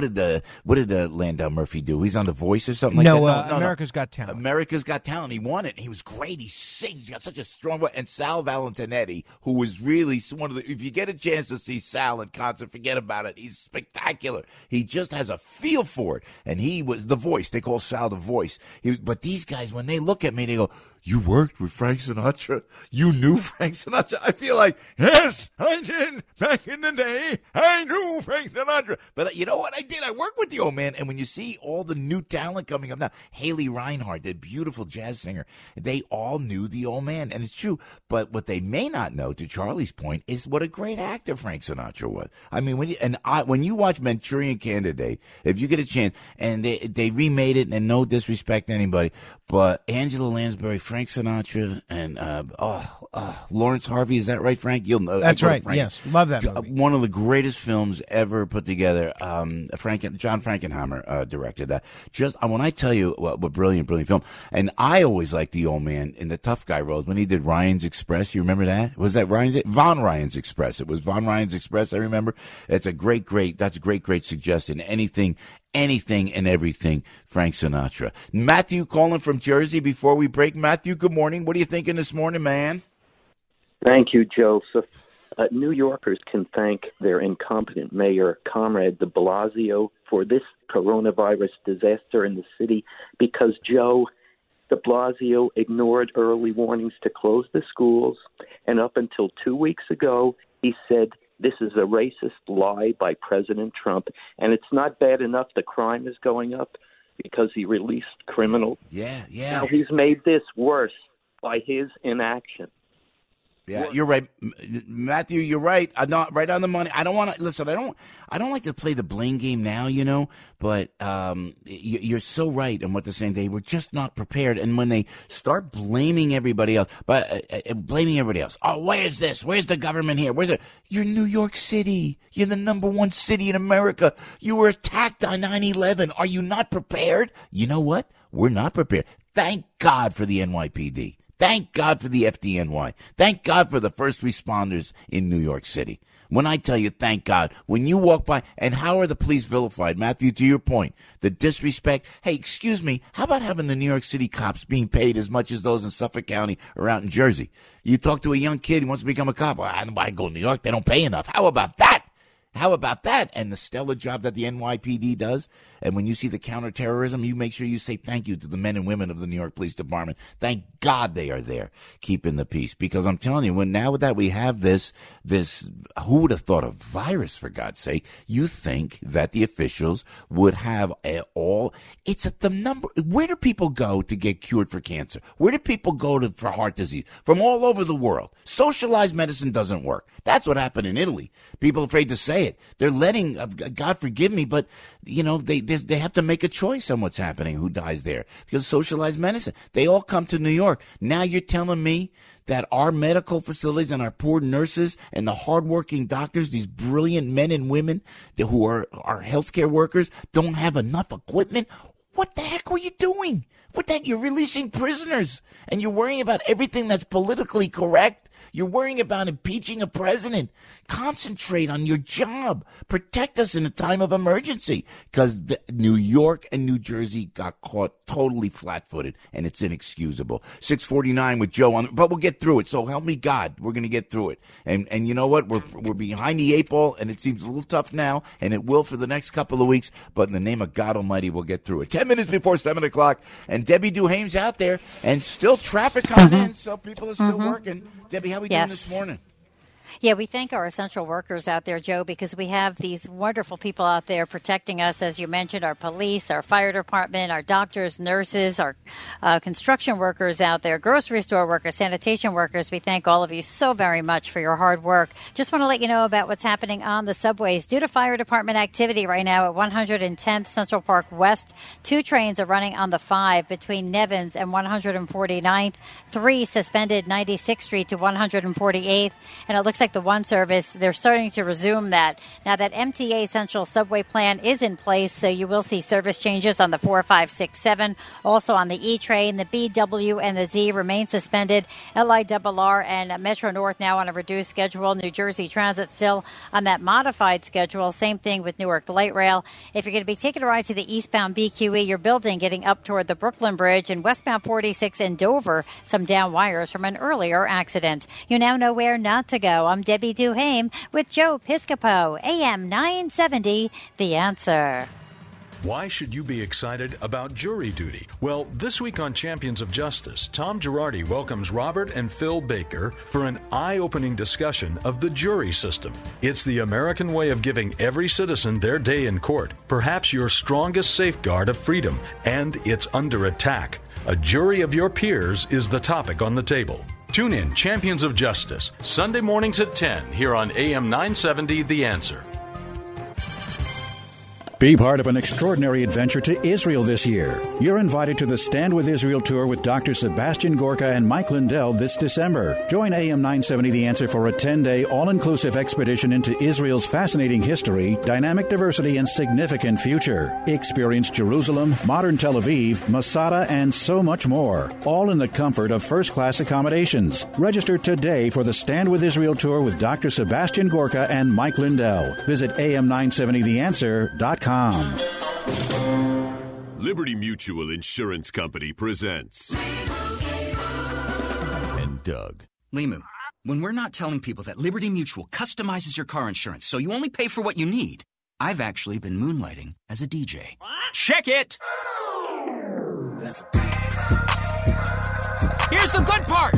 what did Landau Murphy do? He's on The Voice or something like that. No, America's Got Talent. America's Got Talent. He won it. He was great. He sings. He's got such a strong voice. And Sal Valentinetti, who was really one of the. If you get a chance to see Sal in concert, forget about it. He's spectacular. He just has a feel for it. And he was The Voice. They call Sal The Voice. But these guys, when they look at me, they go, "You worked with Frank Sinatra? You knew Frank Sinatra?" I feel like, yes, I did. Back in the day, I knew Frank Sinatra. But you know what I did? I worked with the old man. And when you see all the new talent coming up now, Haley Reinhart, the beautiful jazz singer, they all knew the old man. And it's true. But what they may not know, to Charlie's point, is what a great actor Frank Sinatra was. I mean, when you watch Manchurian Candidate, if you get a chance, and they remade it, and no disrespect to anybody, but Angela Lansbury, Frank Sinatra, and Lawrence Harvey. Is that right, Frank? You'll know. That's right. Yes, love that movie. One of the greatest films ever put together. John Frankenheimer directed that. Just when I tell you what brilliant film. And I always liked the old man in the tough guy roles when he did Ryan's Express. You remember that? Was that Von Ryan's Express? It was Von Ryan's Express. I remember. It's a great. That's a great suggestion. Anything and everything Frank Sinatra. Matthew calling from Jersey before we break. Matthew, good morning. What are you thinking this morning, man? Thank you, Joseph. New Yorkers can thank their incompetent mayor, Comrade de Blasio, for this coronavirus disaster in the city because Joe de Blasio ignored early warnings to close the schools, and up until 2 weeks ago, he said this is a racist lie by President Trump, and it's not bad enough the crime is going up because he released criminals. Yeah. Now he's made this worse by his inaction. Yeah, you're right, Matthew. You're right. I'm not right on the money. I don't want to listen. I don't like to play the blame game now, But you're so right in what they're saying. They were just not prepared, and when they start blaming everybody else, oh, where's this? Where's the government here? Where's it? You're New York City. You're the number one city in America. You were attacked on 9/11. Are you not prepared? You know what? We're not prepared. Thank God for the NYPD. Thank God for the FDNY. Thank God for the first responders in New York City. When I tell you, thank God, when you walk by, and how are the police vilified? Matthew, to your point, the disrespect. Hey, excuse me, how about having the New York City cops being paid as much as those in Suffolk County or out in Jersey? You talk to a young kid who wants to become a cop. Well, I don't want to go to New York. They don't pay enough. How about that? How about that? And the stellar job that the NYPD does. And when you see the counterterrorism, you make sure you say thank you to the men and women of the New York Police Department. Thank God they are there keeping the peace. Because I'm telling you, now that we have this, who would have thought of virus, for God's sake? You think that the officials would have it's at the number. Where do people go to get cured for cancer? Where do people go for heart disease? From all over the world. Socialized medicine doesn't work. That's what happened in Italy. People are afraid to say it. They're letting, God forgive me, but they have to make a choice on what's happening, who dies there, because socialized medicine. They all come to New York. Now you're telling me that our medical facilities and our poor nurses and the hardworking doctors, these brilliant men and women who are our healthcare workers, don't have enough equipment? What the heck were you doing? What the heck? You're releasing prisoners, and you're worrying about everything that's politically correct. You're worrying about impeaching a president. Concentrate on your job. Protect us in a time of emergency, because New York and New Jersey got caught totally flat-footed, and it's inexcusable. 6:49 with Joe on, but we'll get through it. So help me God, we're going to get through it. And you know what? We're behind the eight ball, and it seems a little tough now, and it will for the next couple of weeks. But in the name of God Almighty, we'll get through it. 10 minutes before 7 o'clock, and Debbie Duhame's out there, and still traffic coming in, so people are still working. Debbie, how are we doing this morning? Yeah, we thank our essential workers out there, Joe, because we have these wonderful people out there protecting us, as you mentioned, our police, our fire department, our doctors, nurses, our construction workers out there, grocery store workers, sanitation workers. We thank all of you so very much for your hard work. Just want to let you know about what's happening on the subways. Due to fire department activity right now at 110th Central Park West, 2 trains are running on the 5 between Nevins and 149th, 3 suspended 96th Street to 148th, and it looks like the one service, they're starting to resume that. Now that MTA Central Subway plan is in place, so you will see service changes on the 4, 5, 6, 7. Also on the E train, the B, W, and the Z remain suspended. LIRR and Metro North now on a reduced schedule. New Jersey Transit still on that modified schedule. Same thing with Newark Light Rail. If you're going to be taking a ride to the eastbound BQE, you're building getting up toward the Brooklyn Bridge, and westbound 46 in Dover, some down wires from an earlier accident. You now know where not to go. I'm Debbie Duhame with Joe Piscopo, AM 970, The Answer. Why should you be excited about jury duty? Well, this week on Champions of Justice, Tom Girardi welcomes Robert and Phil Baker for an eye-opening discussion of the jury system. It's the American way of giving every citizen their day in court, perhaps your strongest safeguard of freedom, and it's under attack. A jury of your peers is the topic on the table. Tune in Champions of Justice, Sunday mornings at 10 here on AM 970 The Answer. Be part of an extraordinary adventure to Israel this year. You're invited to the Stand With Israel tour with Dr. Sebastian Gorka and Mike Lindell this December. Join AM 970 The Answer for a 10-day all-inclusive expedition into Israel's fascinating history, dynamic diversity, and significant future. Experience Jerusalem, modern Tel Aviv, Masada, and so much more. All in the comfort of first-class accommodations. Register today for the Stand With Israel tour with Dr. Sebastian Gorka and Mike Lindell. Visit am970theanswer.com. Liberty Mutual Insurance Company presents and Doug. Limu, when we're not telling people that Liberty Mutual customizes your car insurance so you only pay for what you need, I've actually been moonlighting as a DJ. What? Check it! Here's the good part!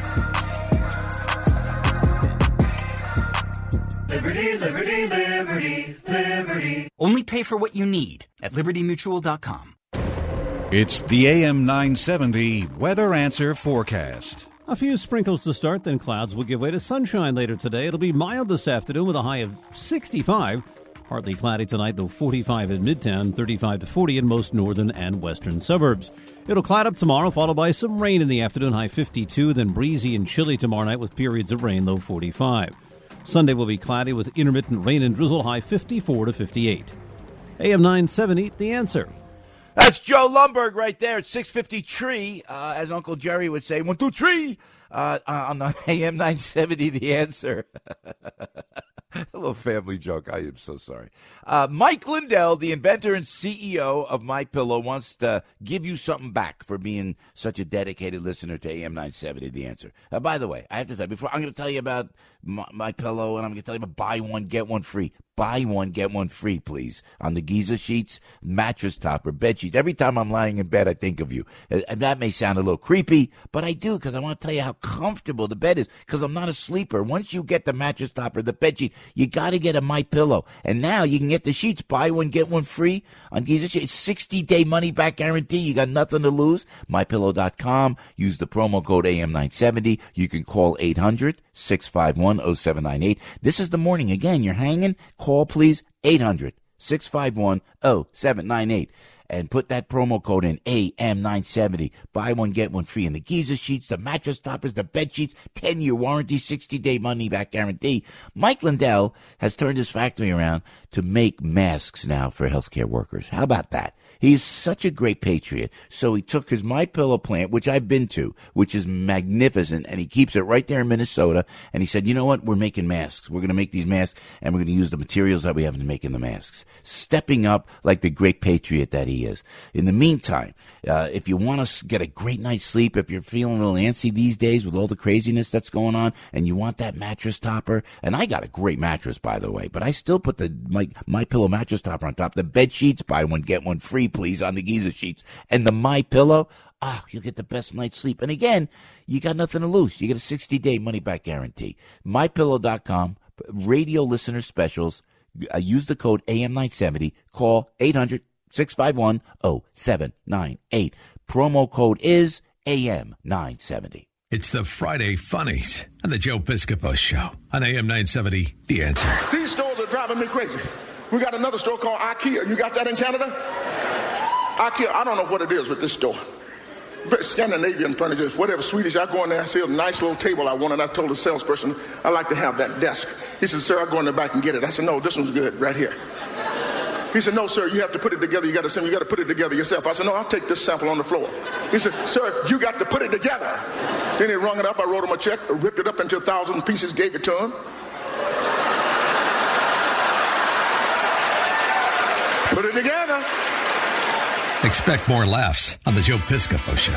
Liberty, liberty, liberty, liberty. Only pay for what you need at libertymutual.com. It's the AM 970 Weather Answer Forecast. A few sprinkles to start, then clouds will give way to sunshine later today. It'll be mild this afternoon with a high of 65. Partly cloudy tonight, though 45 in Midtown, 35 to 40 in most northern and western suburbs. It'll cloud up tomorrow, followed by some rain in the afternoon, high 52, then breezy and chilly tomorrow night with periods of rain, low 45. Sunday will be cloudy with intermittent rain and drizzle, high 54 to 58. AM 970, The Answer. That's Joe Lundberg right there at 650 Tree, as Uncle Jerry would say, 1, 2, 3, on the AM 970, The Answer. A little family joke. I am so sorry. Mike Lindell, the inventor and CEO of MyPillow, wants to give you something back for being such a dedicated listener to AM 970, The Answer. By the way, I have to tell you, before I'm going to tell you about MyPillow, and I'm going to tell you about buy one, get one free. Buy one, get one free, please. On the Giza sheets, mattress topper, bed sheets. Every time I'm lying in bed, I think of you. And that may sound a little creepy, but I do, because I want to tell you how comfortable the bed is, because I'm not a sleeper. Once you get the mattress topper, the bed sheet, you got to get a MyPillow. And now you can get the sheets. Buy one, get one free on Giza sheets. 60-day money-back guarantee. You got nothing to lose. MyPillow.com. Use the promo code AM970. You can call 800-651-0798. This is the morning. Again, you're hanging. Call, please, 800-651-0798. And put that promo code in, AM970. Buy one, get one free. And the Giza sheets, the mattress toppers, the bed sheets, 10-year warranty, 60-day money-back guarantee. Mike Lindell has turned his factory around to make masks now for healthcare workers. How about that? He's such a great patriot. So he took his MyPillow plant, which I've been to, which is magnificent, and he keeps it right there in Minnesota. And he said, you know what? We're making masks. We're going to make these masks, and we're going to use the materials that we have in making the masks. Stepping up like the great patriot that he is. In the meantime, if you want to get a great night's sleep, if you're feeling a little antsy these days with all the craziness that's going on, and you want that mattress topper, and I got a great mattress, by the way, but I still put the MyPillow mattress topper on top. The bed sheets, buy one, get one free, please, on the Giza sheets. And the MyPillow, you'll get the best night's sleep. And again, you got nothing to lose. You get a 60-day money-back guarantee. MyPillow.com, radio listener specials. Use the code AM970. Call 800-651-0798. Promo code is AM970. It's the Friday Funnies on the Joe Piscopo Show on AM 970, The Answer. These stores are driving me crazy. We got another store called IKEA. You got that in Canada? IKEA, I don't know what it is with this store. Very Scandinavian furniture, whatever Swedish. I go in there, I see a nice little table I wanted. I told the salesperson, I like to have that desk. He said, sir, I'll go in the back and get it. I said, no, this one's good right here. He said, no, sir, you have to put it together. You got to put it together yourself. I said, no, I'll take this sample on the floor. He said, sir, you got to put it together. Then he rung it up. I wrote him a check, ripped it up into 1,000 pieces, gave it to him. Put it together. Expect more laughs on the Joe Piscopo Show.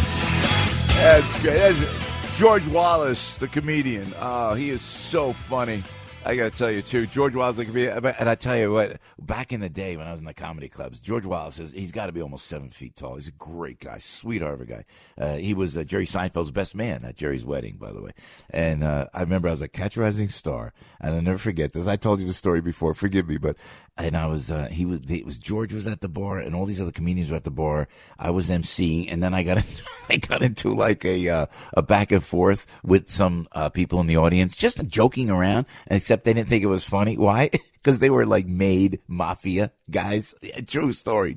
That's great. That's George Wallace, the comedian. Oh, he is so funny. I got to tell you, too, George Wallace, the comedian. And I tell you what, back in the day when I was in the comedy clubs, George Wallace, he's got to be almost 7 feet tall. He's a great guy, sweetheart of a guy. He was Jerry Seinfeld's best man at Jerry's wedding, by the way. And I remember I was a Catch a Rising Star, and I'll never forget this. I told you the story before, forgive me, but and I was George was at the bar, and all these other comedians were at the bar. I was emceeing, and then I got into like a back and forth with some people in the audience, just joking around, except they didn't think it was funny. Why? Because they were like made mafia guys. True story.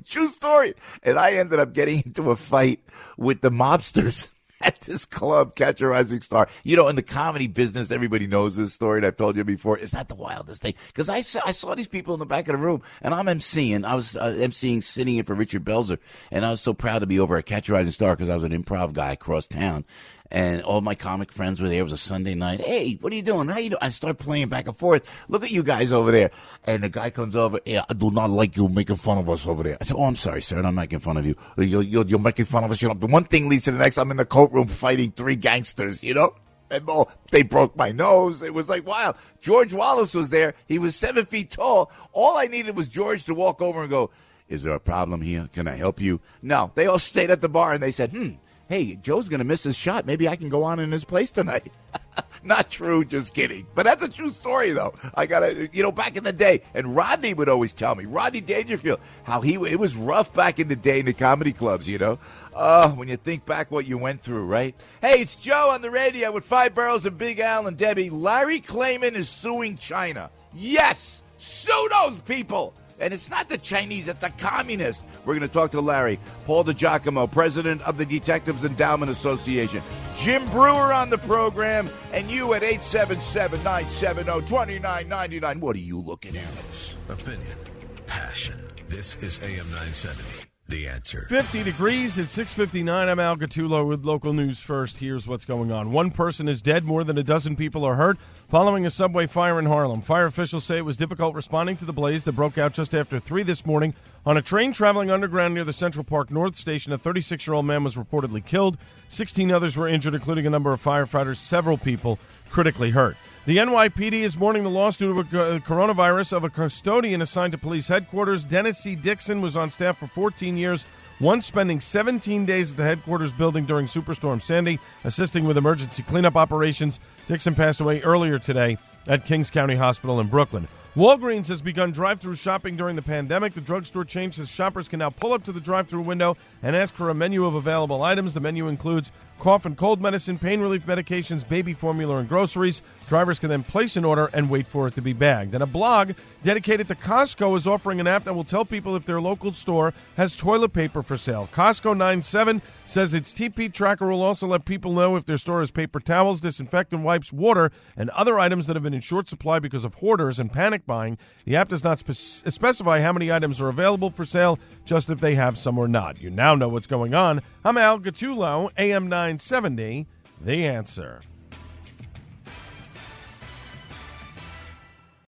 And I ended up getting into a fight with the mobsters at this club, Catch a Rising Star. You know, in the comedy business, everybody knows this story, and I've told you before. It's not the wildest thing. Because I saw these people in the back of the room, and I'm emceeing. I was emceeing, sitting in for Richard Belzer, and I was so proud to be over at Catch a Rising Star because I was an improv guy across town. And all my comic friends were there. It was a Sunday night. Hey, what are you doing? How you doing? I start playing back and forth. Look at you guys over there. And the guy comes over. Yeah, I do not like you making fun of us over there. I said, oh, I'm sorry, sir. I'm not making fun of you. You're making fun of us. You know, one thing leads to the next. I'm in the coat room fighting 3 gangsters, you know? And they broke my nose. It was like, wow. George Wallace was there. He was 7 feet tall. All I needed was George to walk over and go, is there a problem here? Can I help you? No, they all stayed at the bar and they said, hey, Joe's going to miss his shot. Maybe I can go on in his place tonight. Not true, just kidding. But that's a true story, though. I got to, back in the day, and Rodney would always tell me, Rodney Dangerfield, how it was rough back in the day in the comedy clubs, when you think back what you went through, right? Hey, it's Joe on the radio with 5 Boroughs and Big Al and Debbie. Larry Klayman is suing China. Yes, sue those people. And it's not the Chinese, it's the communists. We're going to talk to Larry. Paul DiGiacomo, president of the Detectives Endowment Association. Jim Brewer on the program. And you at 877-970-2999. What are you looking at? Opinion, passion. This is AM 970. The Answer. 50 degrees at 6:59. I'm Al Gattullo with local news first. Here's what's going on. One person is dead. More than a dozen people are hurt following a subway fire in Harlem. Fire officials say it was difficult responding to the blaze that broke out just after 3 this morning. On a train traveling underground near the Central Park North Station, a 36-year-old man was reportedly killed. 16 others were injured, including a number of firefighters. Several people critically hurt. The NYPD is mourning the loss due to coronavirus of a custodian assigned to police headquarters. Dennis C. Dixon was on staff for 14 years, once spending 17 days at the headquarters building during Superstorm Sandy, assisting with emergency cleanup operations. Dixon passed away earlier today at Kings County Hospital in Brooklyn. Walgreens has begun drive-through shopping during the pandemic. The drugstore chain says shoppers can now pull up to the drive-through window and ask for a menu of available items. The menu includes cough and cold medicine, pain relief medications, baby formula, and groceries. Drivers can then place an order and wait for it to be bagged. And a blog dedicated to Costco is offering an app that will tell people if their local store has toilet paper for sale. Costco 97 says its TP tracker will also let people know if their store has paper towels, disinfectant wipes, water, and other items that have been in short supply because of hoarders and panic buying. The app does not specify how many items are available for sale, just if they have some or not. You now know what's going on. I'm Al Gattullo, AM 970, The Answer.